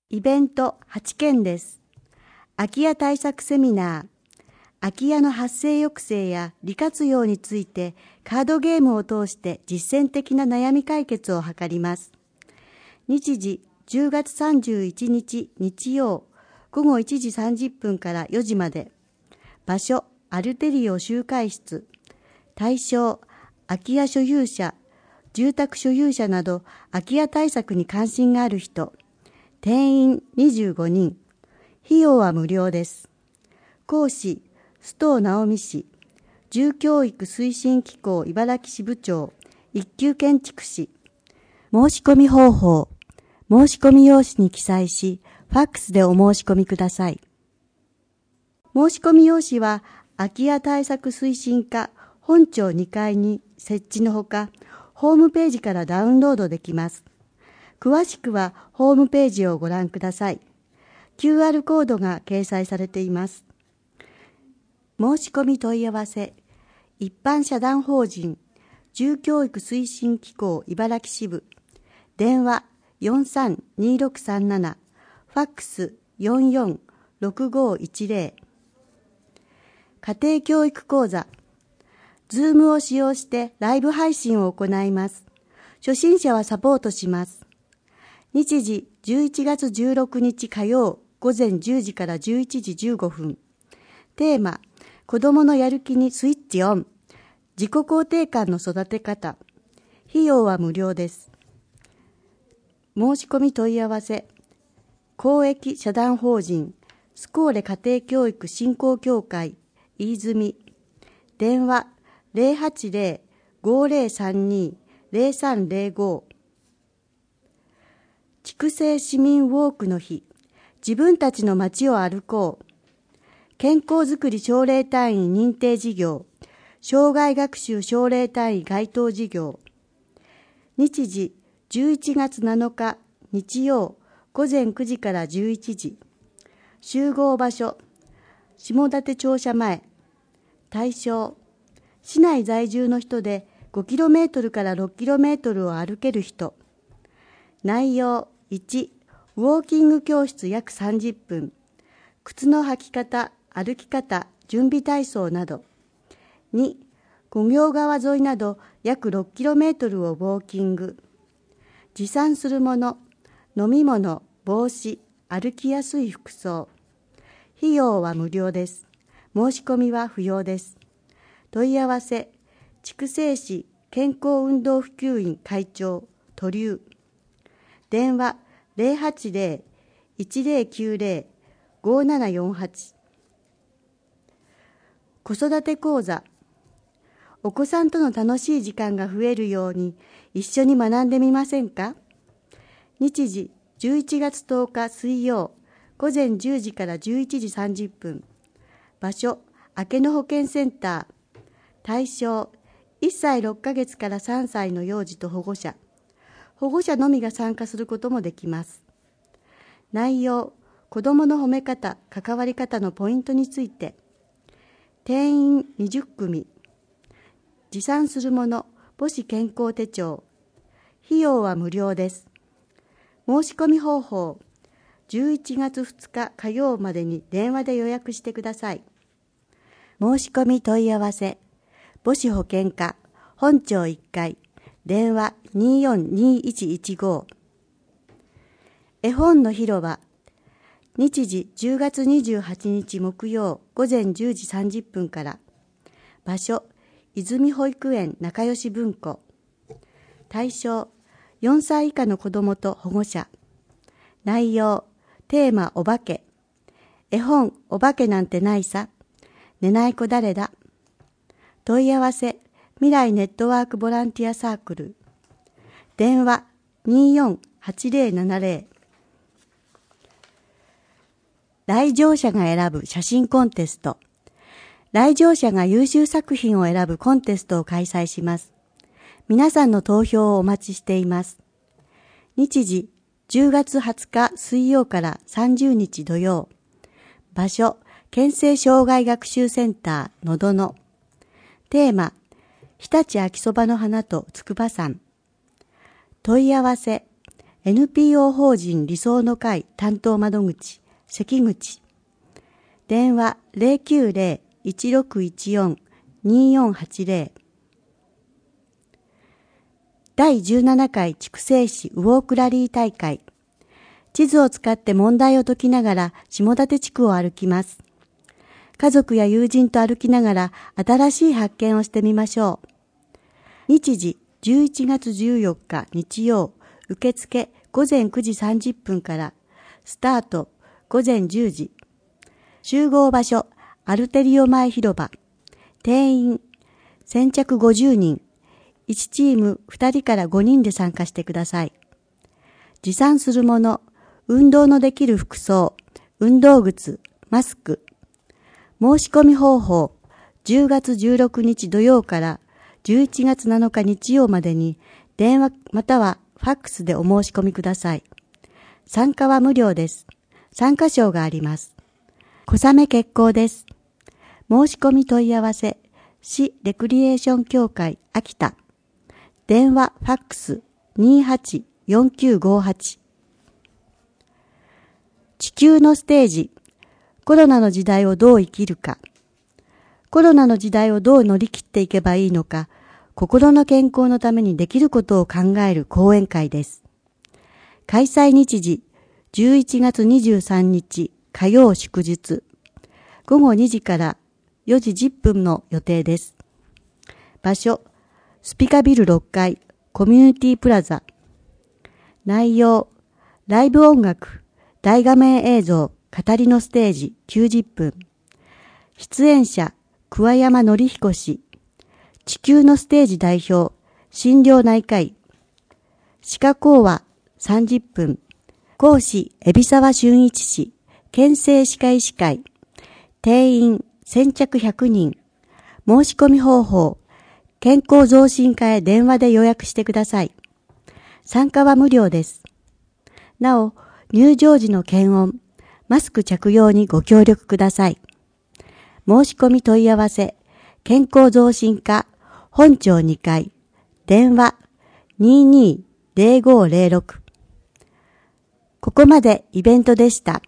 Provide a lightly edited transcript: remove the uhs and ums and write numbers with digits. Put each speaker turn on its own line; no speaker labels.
イベント8件です。空き家対策セミナー。空き家の発生抑制や利活用についてカードゲームを通して実践的な悩み解決を図ります。日時10月31日日曜午後1時30分から4時まで。場所アルテリオ集会室。対象空き家所有者、住宅所有者など空き家対策に関心がある人。定員25人。費用は無料です。講師須藤直美氏、住教育推進機構茨城支部長、一級建築士。申し込み方法、申し込み用紙に記載し、ファックスでお申し込みください。申し込み用紙は空き家対策推進課本庁2階に設置のほか、ホームページからダウンロードできます。詳しくはホームページをご覧ください。QR コードが掲載されています。申し込み問い合わせ、一般社団法人住教育推進機構茨城支部、電話432637、ファックス446510。家庭教育講座、Zoom を使用してライブ配信を行います。初心者はサポートします。日時11月16日火曜午前10時から11時15分。テーマ、子どものやる気にスイッチオン。自己肯定感の育て方。費用は無料です。申し込み問い合わせ。公益社団法人スコーレ家庭教育振興協会飯泉。電話080-5032-0305。筑西市民ウォークの日、自分たちの街を歩こう。健康づくり奨励隊員認定事業、障害学習奨励隊員該当事業。日時11月7日日曜午前9時から11時。集合場所、下館庁舎前。対象、市内在住の人で 5km から 6km を歩ける人。内容1、ウォーキング教室約30分。靴の履き方、歩き方、準備体操など。2、五行川沿いなど約 6km をウォーキング。持参するもの、飲み物、帽子、歩きやすい服装。費用は無料です。申し込みは不要です。問い合わせ、筑西市健康運動普及員会長、都留。電話080-1090-5748。子育て講座。お子さんとの楽しい時間が増えるように一緒に学んでみませんか？日時11月10日水曜午前10時から11時30分。場所、明けの保健センター。対象、1歳6ヶ月から3歳の幼児と保護者。保護者のみが参加することもできます。内容、子どもの褒め方、関わり方のポイントについて。定員20組。持参するもの、母子健康手帳。費用は無料です。申し込み方法、11月2日火曜までに電話で予約してください。申し込み問い合わせ、母子保健課、本庁1階、電話242115。絵本の広場。日時10月28日木曜午前10時30分から。場所、泉保育園仲良し文庫。対象、4歳以下の子どもと保護者。内容、テーマお化け。絵本お化けなんてないさ。寝ない子誰だ。問い合わせ、未来ネットワークボランティアサークル。電話248070。来場者が選ぶ写真コンテスト。来場者が優秀作品を選ぶコンテストを開催します。皆さんの投票をお待ちしています。日時10月20日水曜から30日土曜。場所、県政障害学習センターのどの。テーマ、日立秋そばの花と筑波山。問い合わせ、 NPO 法人理想の会担当窓口、関口。電話090-1614-2480。第17回筑西市ウォークラリー大会。地図を使って問題を解きながら下館地区を歩きます。家族や友人と歩きながら新しい発見をしてみましょう。日時11月14日日曜、受付午前9時30分から、スタート午前10時。集合場所アルテリオ前広場。定員先着50人。1チーム2人から5人で参加してください。持参するもの、運動のできる服装、運動靴、マスク。申し込み方法、10月16日土曜から11月7日日曜までに電話またはファックスでお申し込みください。参加は無料です。参加賞があります。小雨決行です。申し込み問い合わせ、市レクリエーション協会秋田。電話ファックス 284958。地球のステージ。コロナの時代をどう生きるか。コロナの時代をどう乗り切っていけばいいのか、心の健康のためにできることを考える講演会です。開催日時、11月23日火曜祝日、午後2時から4時10分の予定です。場所、スピカビル6階、コミュニティプラザ。内容、ライブ音楽、大画面映像、語りのステージ90分。出演者、桑山紀彦氏。地球のステージ代表、心療内科医。歯科講話30分。講師、海老沢俊一氏。県政歯科医師会。定員、先着100人。申し込み方法、健康増進課へ電話で予約してください。参加は無料です。なお、入場時の検温、マスク着用にご協力ください。申し込み問い合わせ、健康増進課、本町2階、電話220506。ここまでイベントでした。